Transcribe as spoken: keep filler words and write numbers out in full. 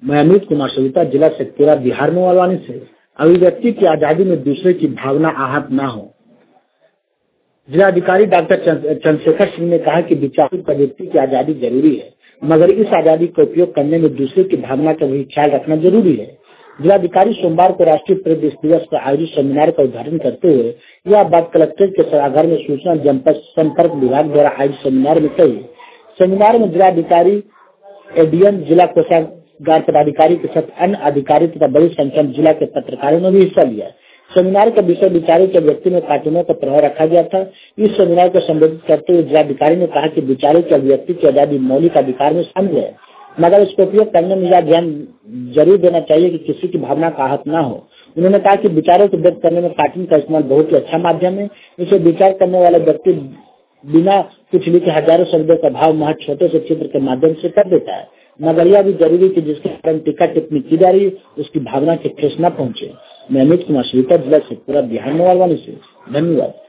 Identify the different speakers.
Speaker 1: मैं अमित कुमार सविता, जिला शेखपुरा, बिहार में मलवानी से। अभिव्यक्ति की आजादी में दूसरे की भावना आहत न हो। जिलाधिकारी डॉक्टर चंद्रशेखर सिंह ने कहा कि विचार का व्यक्ति की आजादी जरूरी है, मगर इस आजादी का उपयोग करने में दूसरे की भावना का भी ख्याल रखना जरूरी है। जिलाधिकारी सोमवार को राष्ट्रीय प्रेस दिवस पर आयोजित सेमिनार का उद्घाटन करते हुए यह बात कलेक्ट्रेट के सभागार में सूचना जनपद संपर्क विभाग द्वारा आयोजित सेमिनार में कही। सेमिनार में जिलाधिकारी, एडीएम, जिला कोषागार पदाधिकारी के साथ अन्य अधिकारी तथा बड़ी संख्या में जिला के पत्रकारों ने भी हिस्सा लिया। सेमिनार का विषय विचारों के व्यक्ति में कार्टूनों का प्रभाव रखा गया था। इस सेमिनार को संबोधित करते हुए जिलाधिकारी ने कहा कि विचारों के अभिव्यक्ति की आजादी मौलिक अधिकार में शामिल है, मगर इसका उपयोग करने में यह ध्यान जरूर देना चाहिए कि किसी की भावना का आहत न हो। उन्होंने कहा कि विचारों को व्यक्त करने में कार्टून का इस्तेमाल बहुत ही अच्छा माध्यम है। इसे विचार करने वाला व्यक्ति बिना कुछ लिखे हजारों शब्दों का भाव महज छोटे से चित्र के माध्यम से कर देता है, मगर यह भी जरूरी कि जिसके कारण टीका टिप्पणी की जा रही है उसकी भावना के ठेस न पहुंचे। मैं अमित कुमार सविता, जिला शेखपुरा, बिहार में मलवानी से। धन्यवाद।